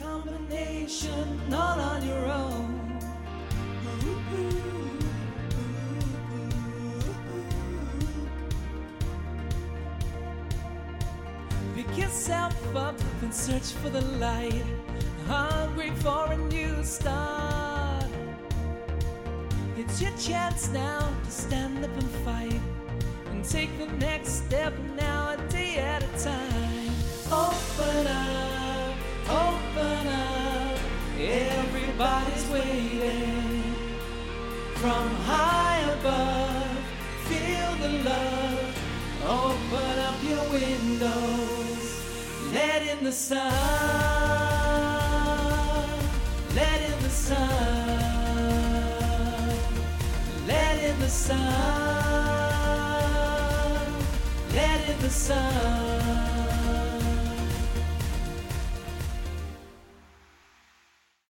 combination all on your own. Pick yourself up and search for the light, hungry for a new start. It's your chance now to stand up and fight, and take the next step now, a day at a time. Open up, open up, everybody's waiting. From high above, feel the love. Open up your windows, let in the sun, let in the sun, let in the sun, let in the sun.